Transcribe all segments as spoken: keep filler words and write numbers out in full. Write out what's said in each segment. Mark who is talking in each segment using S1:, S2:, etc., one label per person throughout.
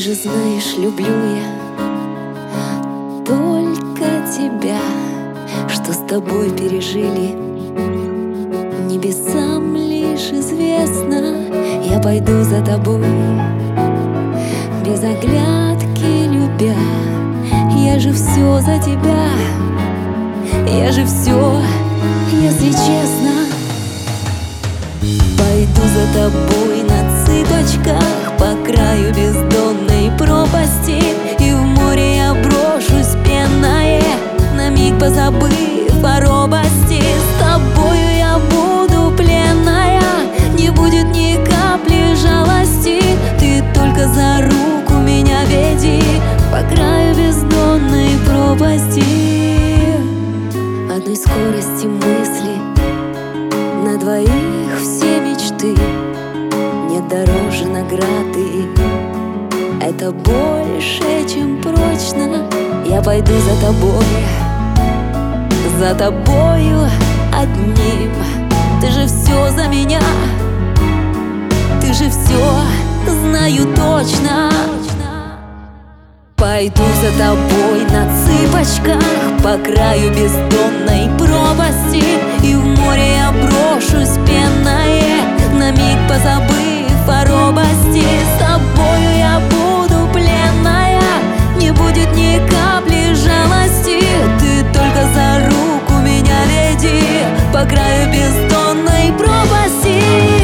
S1: же знаешь, люблю я только тебя, что с тобой пережили. Небесам лишь известно, я пойду за тобой, без оглядки любя. Я же все за тебя, я же все, если честно. Пойду за тобой на цыпочках по краю бездонной пропасти, и в море я брошусь пенное, на миг позабыв о робости. С тобою я буду пленная, не будет ни капли жалости. Ты только за руку меня веди по краю бездонной пропасти. Одной скорости мысли на двоих все мечты, нет дороже награды. Это больше, чем прочно. Я пойду за тобой, за тобою одним. Ты же все за меня, ты же все, знаю точно. Пойду за тобой на цыпочках по краю бездонной пропасти, и в море я брошусь пенное, на миг позабыв о робости. С тобою я буду пленная, не будет ни капли жалости. Ты только за руку меня веди по краю бездонной пропасти.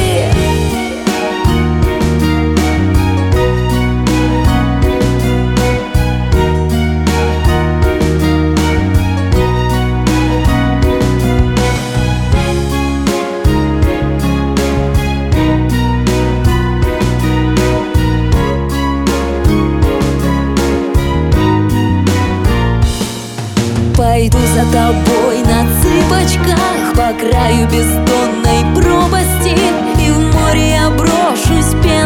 S1: Пойду за тобой на цыпочках по краю бездонной пропасти, и в море я брошусь пенное,